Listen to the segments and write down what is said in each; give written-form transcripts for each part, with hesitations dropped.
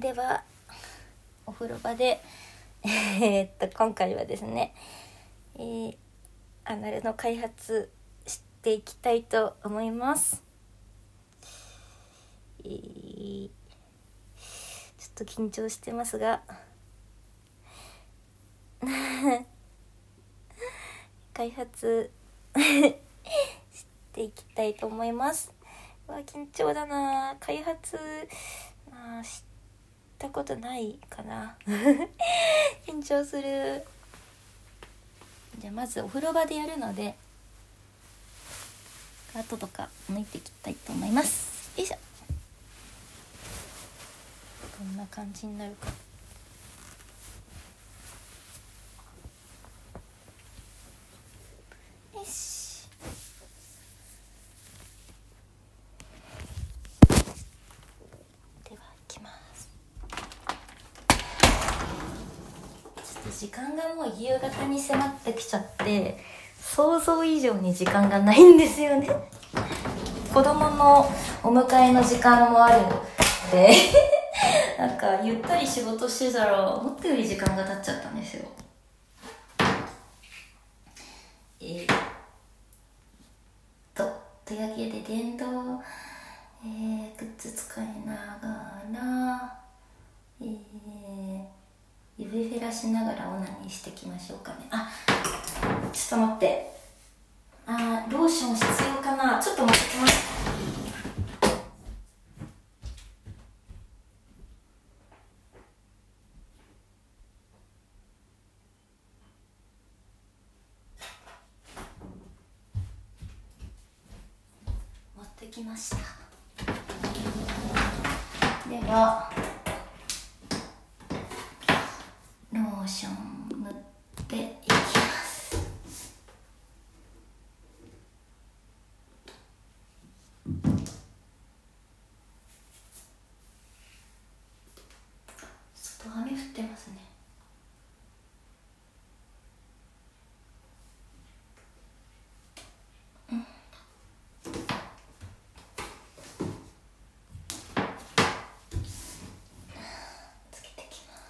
ではお風呂場で今回はですね、アナルの開発していきたいと思います。ちょっと緊張してますが開発していきたいと思います。緊張だな。開発したことないかな緊張する。じゃあまずお風呂場でやるのでカートとか抜いていきたいと思います。よいしょ。こんな感じになるか。よし。では行きます。ちょっと時間がもう夕方に迫ってきちゃって想像以上に時間がないんですよね。子供のお迎えの時間もあるのでなんかゆったり仕事してたら思ったより時間が経っちゃったんですよ。というわけで電動、グッズ使いながら、指フェラしながらオナニーしていきましょうかね。ちょっと待って。ローション必要かな。ちょっと待ってきます。持ってきました。ではローション塗っていきます。外雨降ってますね。つけてきます。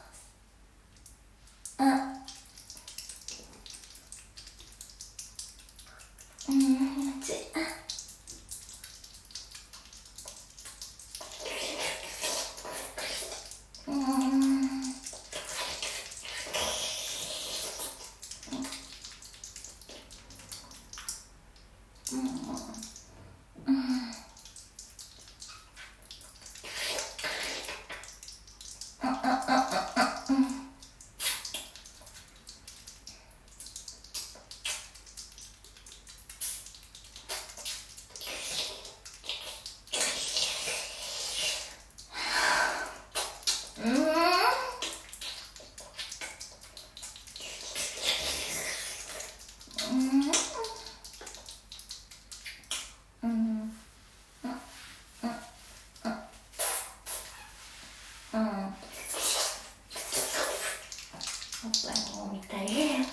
みたい。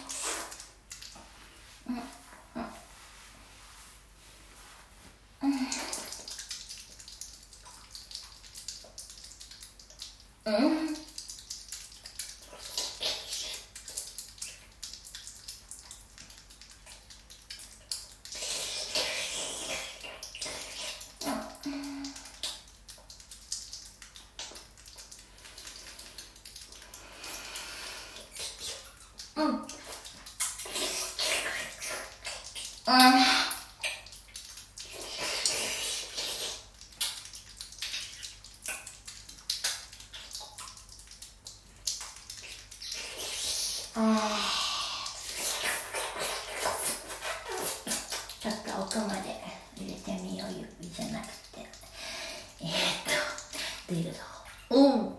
ちょっと奥まで入れてみよう。指じゃなくてディルド。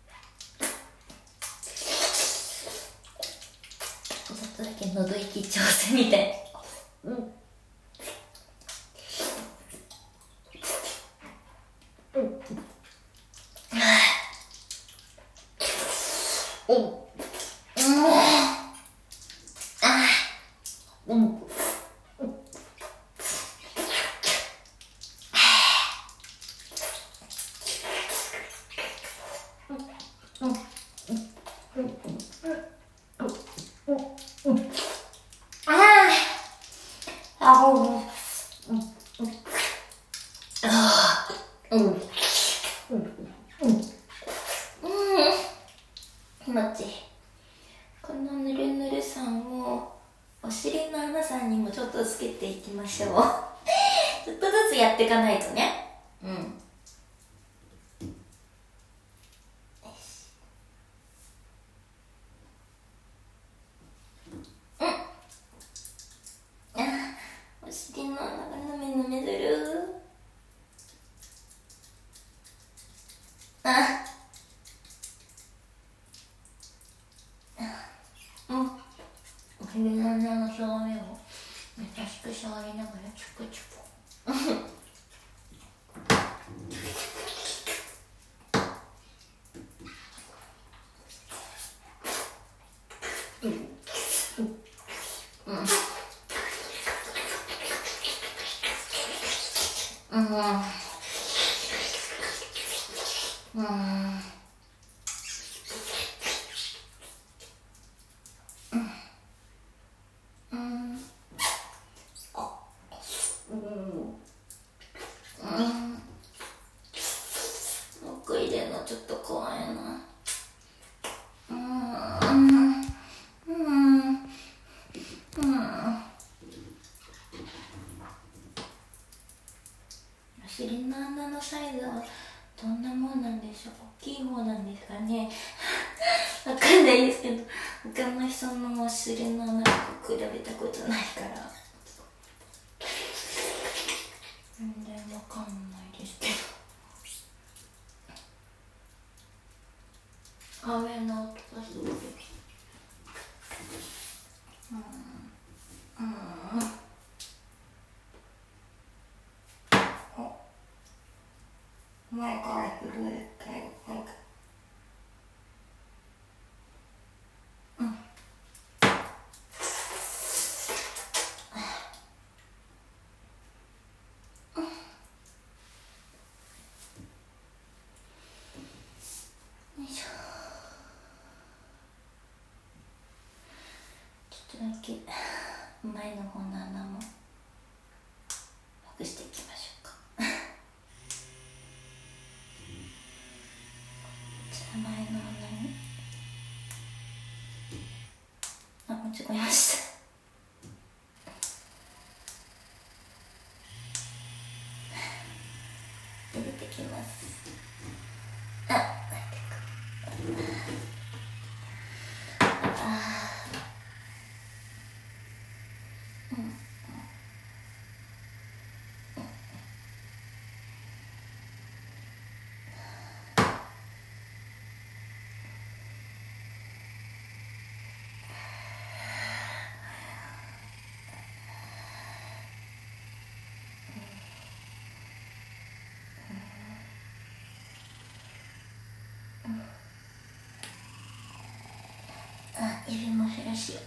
ちょっとだけ喉息調整みたい。 ましょう。ちょっとずつやっていかないとね。うん。よし。うん。あ、お尻の穴がぬめぬめする。あ、うん。お尻の穴の表面を優しく触りながらチュプチュプ。奥入れるのちょっと怖いな。お尻の穴のサイズはどんなもんなんでしょう。大きい方なんですかね。わかんないですけど、他の人のお尻の穴と比べたことないから全然わかんないですけど、雨の音がすごい。前から震えてなんかよいしょ。ちょっとだけ前の方の穴もほぐしていきましょうか。じゃあ前の穴に間違えました。入れてきます。入れますらしい。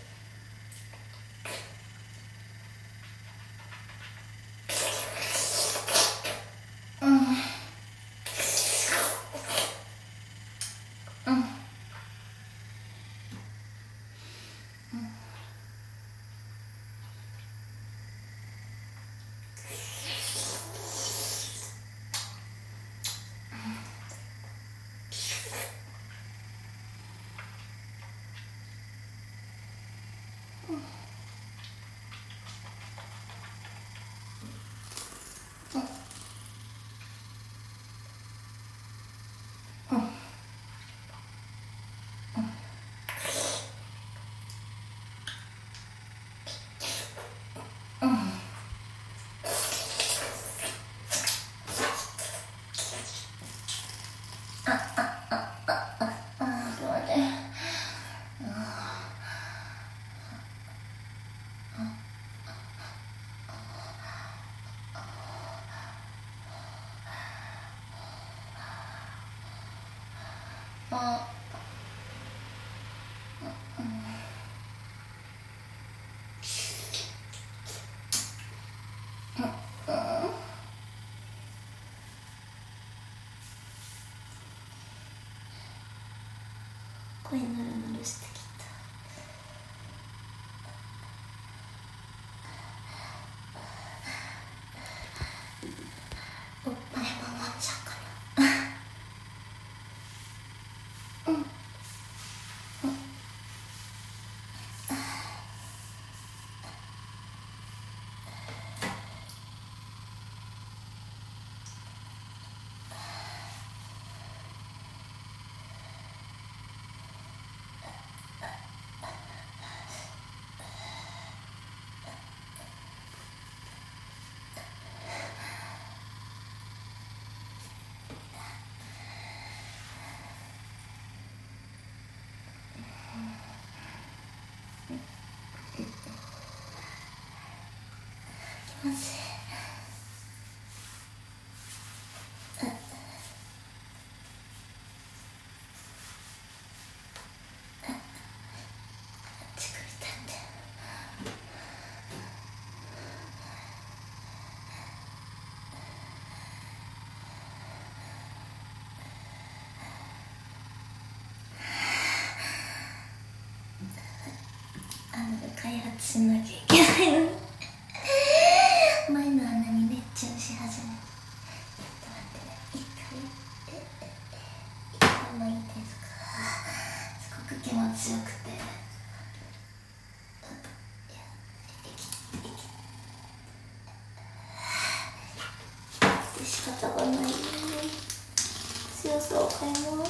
声ぬるぬるしてきた。おっぱいも持っちゃうかな。 ません。開発しなきゃいけないのに前の穴に熱中し始め、ちょっと待ってね、一回もいいですか。すごく気持ちよくて、仕方がないのに強さを変えます。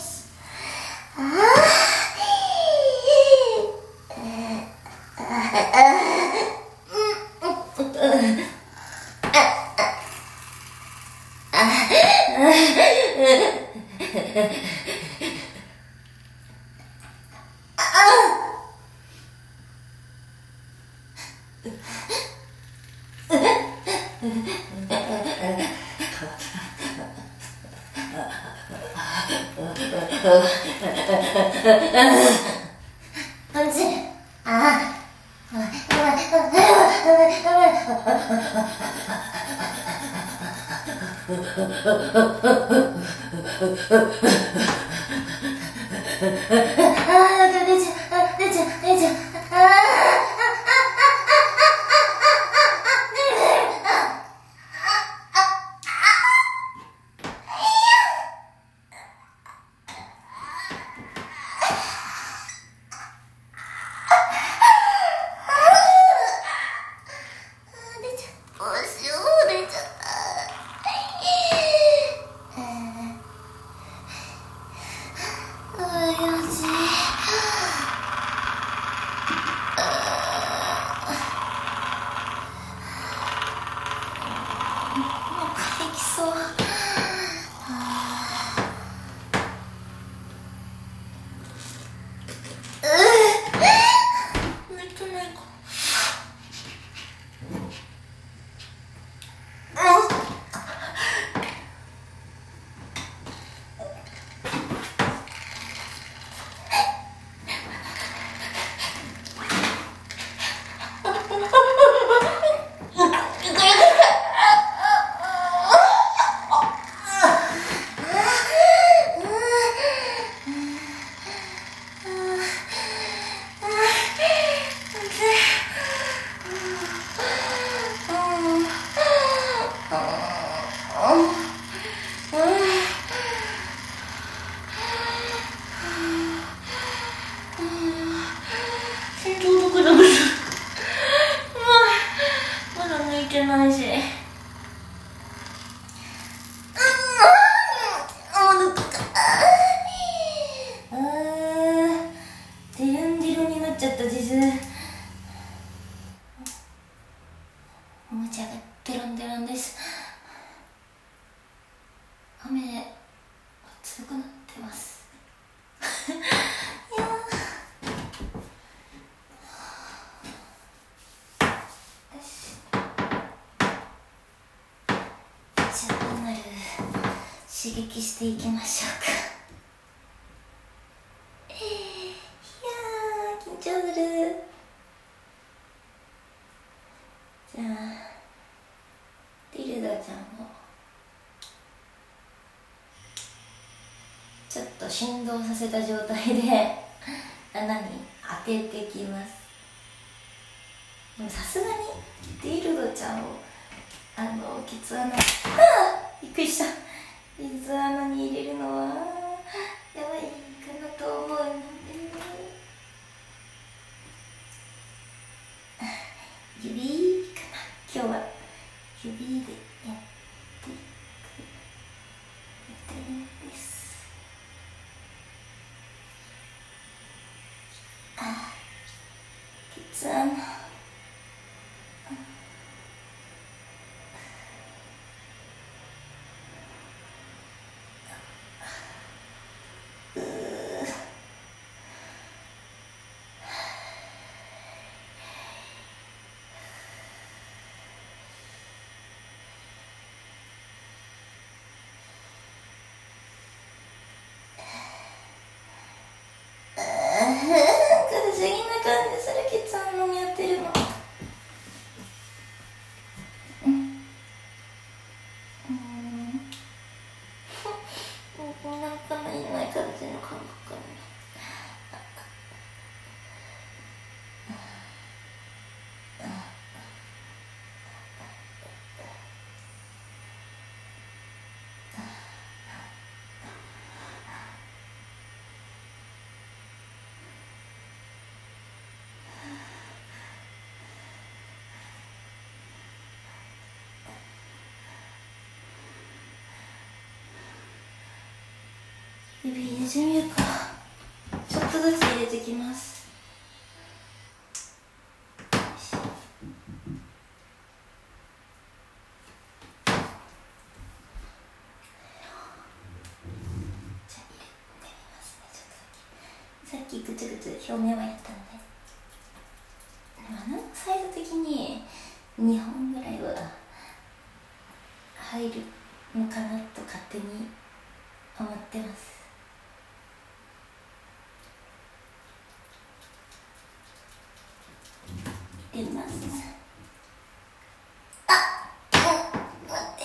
刺激していきましょうか。いやー緊張する。じゃあディルダちゃんをちょっと振動させた状態で穴に当ててきます。でもさすがにディルドちゃんをケツ穴、びっくりした。ケツ穴に入れるのはやばいかなと思うので、指かな。今日は指でやっていく予定です。ケツ穴、 指入れてみるか。ちょっとずつ入れてきます。さっきぐつぐつ表面はやったので、サイズ的に2本ぐらいは入るのかなと勝手に思ってます。入れます。待って。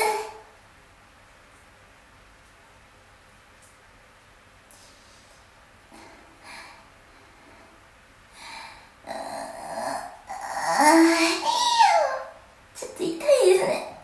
ちょっと痛いですね。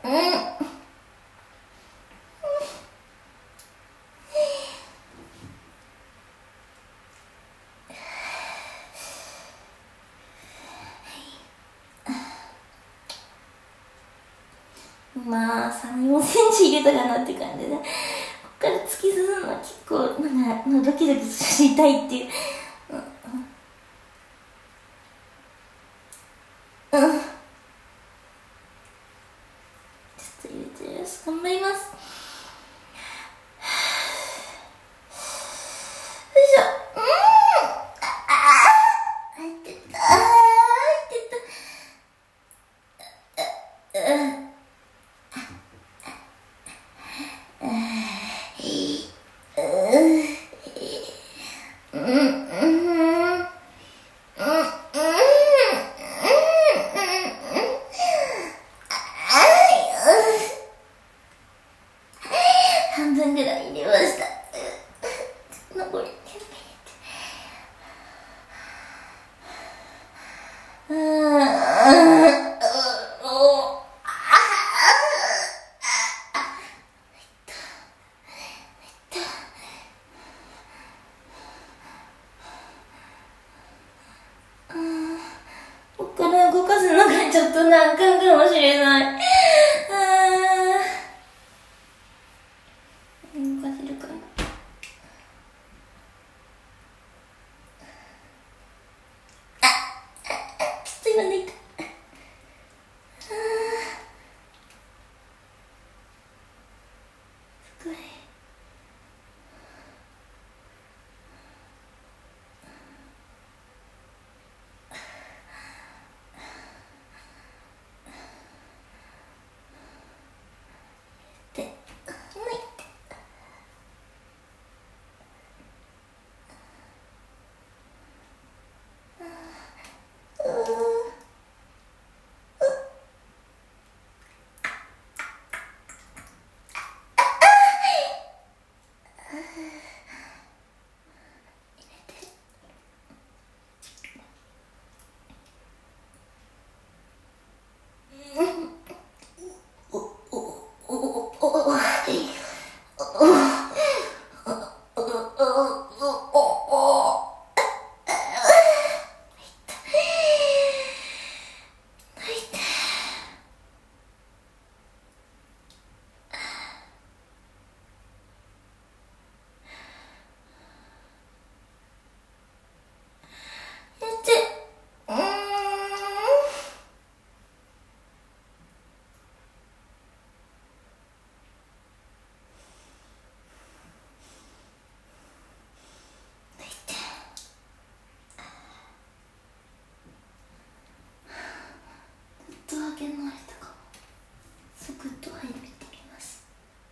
まあ3、4センチ入れたかなって感じで、こっから突き進むのは結構ドキドキして痛いっていう。ちょっと入れてます。頑張ります。よいしょ。入ってった。半分ぐらい入れました。残りここから動かすのがちょっと難関かもしれない。動かせるかな。ちょっと今抜いた。すごい。開けられたかも。サクッと入れてみます。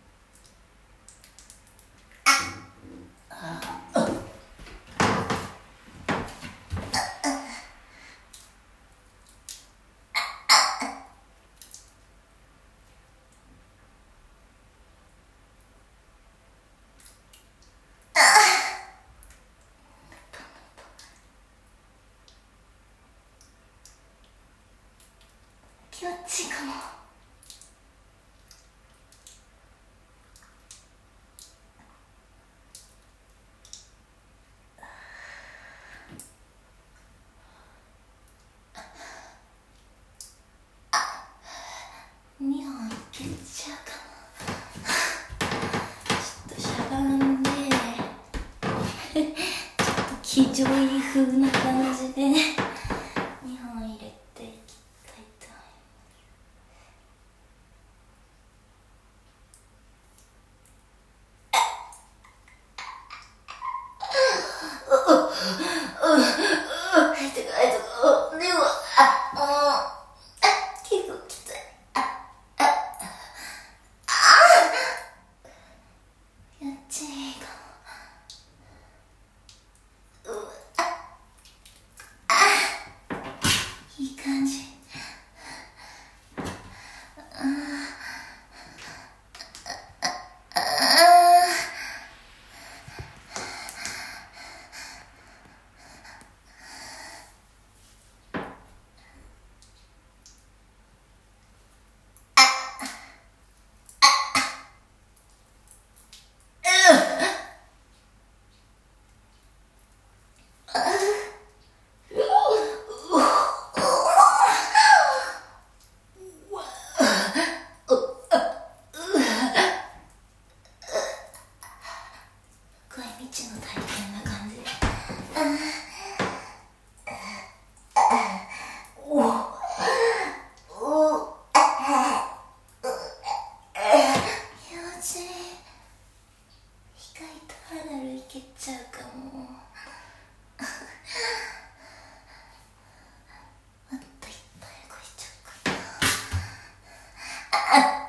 気持ちいいかも。2本いけちゃうかな。ちょっとしゃがんで非常に風な感じで2本入れていきたいと思います。いい感じ。未知の体験な感じ。気持ちいい。意外と肌いけちゃうかも。もっといっぱい動いちゃうかな。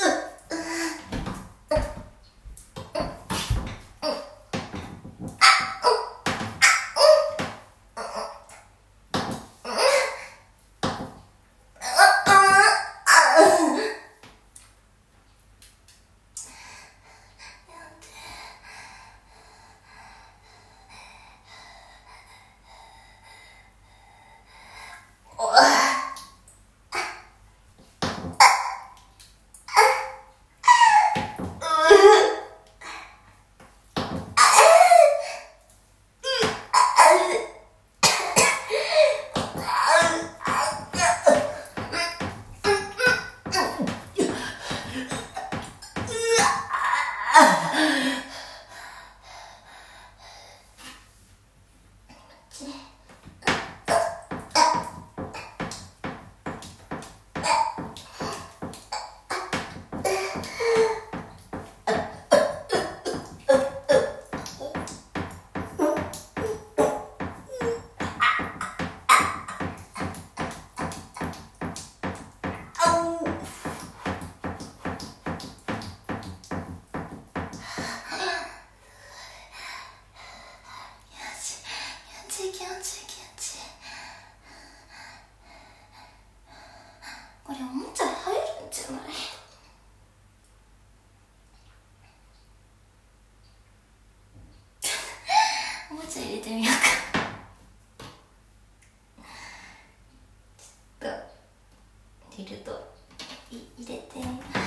これおもちゃ入るんじゃない？おもちゃ入れてみようか。ちょっとリルト入れてみます。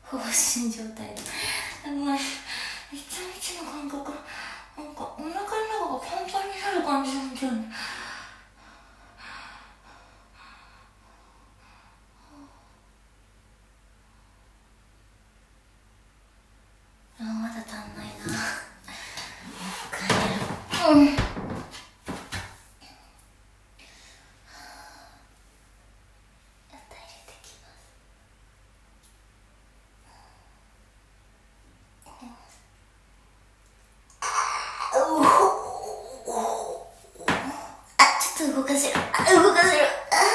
放心状態で、もういつみちの感覚、なんかお腹の中がパンパンになる感じなんだよね。まだ足んないな。帰る。ちょっと動かせる。動かせる。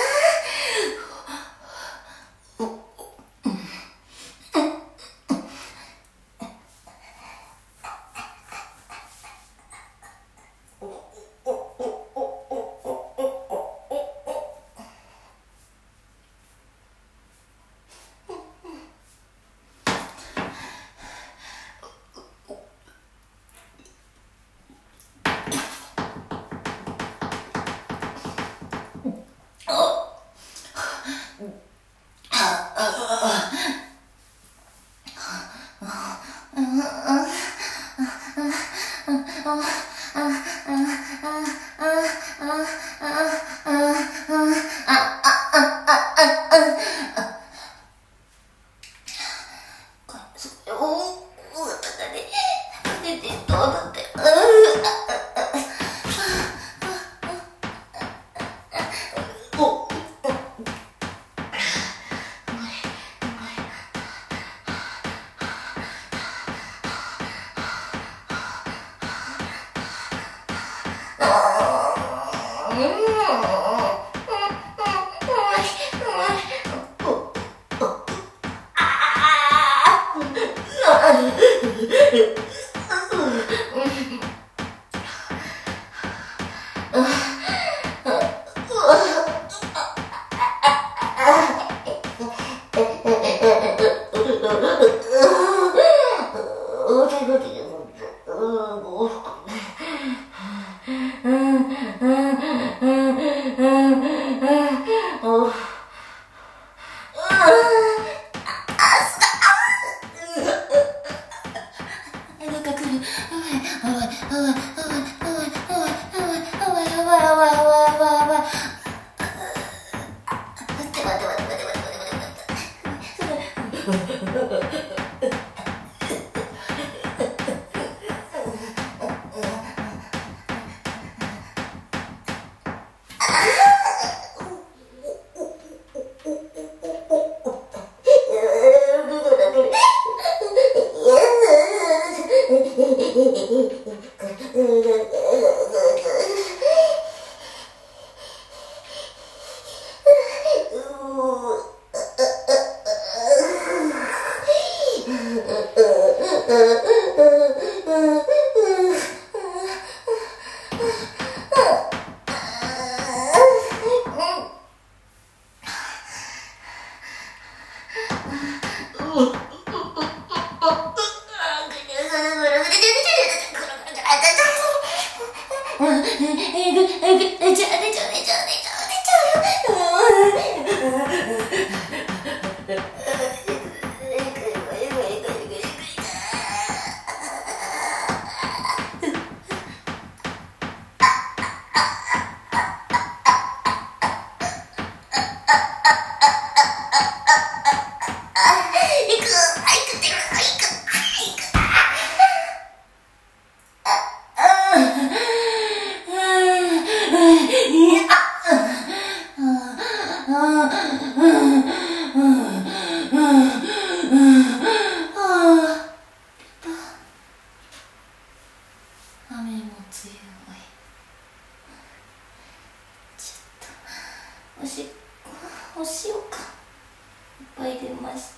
お塩かいっぱい出ました。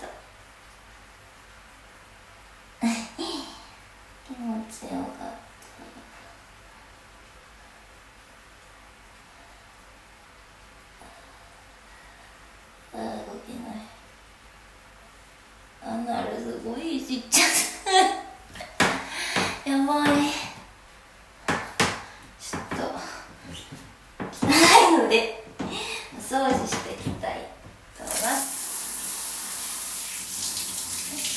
気持ちよかった。動けない。アナルすごいちっちゃいやばい。ちょっと汚いのでお掃除していきたいと思います。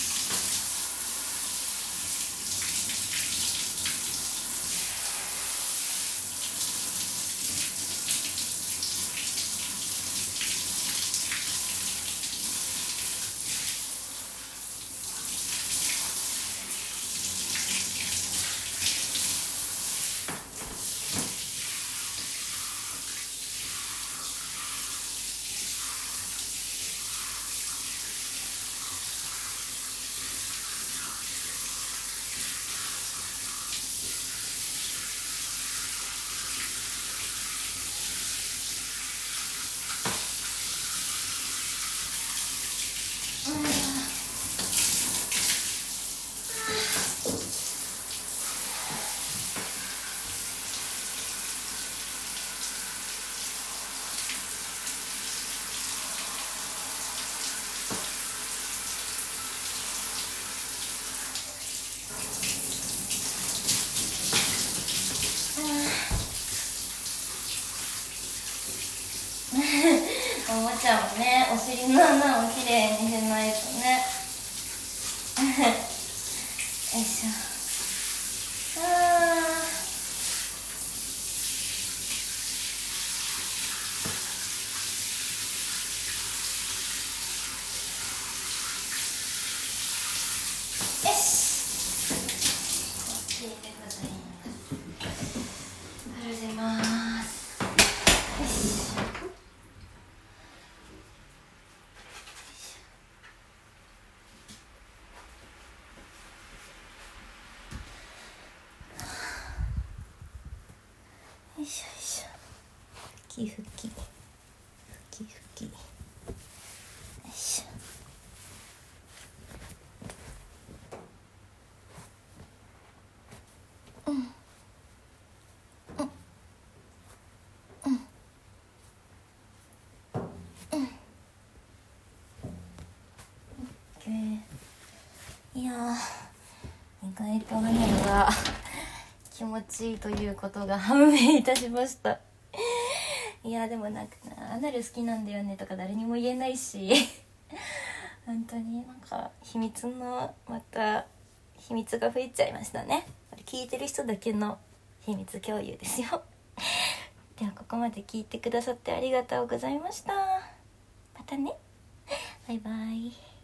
尻の穴をきれいにしないとねよいしょ。よし、OK でございます。ありがとうございます。よし。よいしょよいしょ。ふきふきふきふき。よいしょ。いやー、意外とアナルが気持ちいいということが判明いたしました。いやでもなんかアナル好きなんだよねとか誰にも言えないし本当になんか秘密のまた秘密が増えちゃいましたね。聞いてる人だけの秘密共有ですよ。ではここまで聞いてくださってありがとうございました。またね、バイバイ。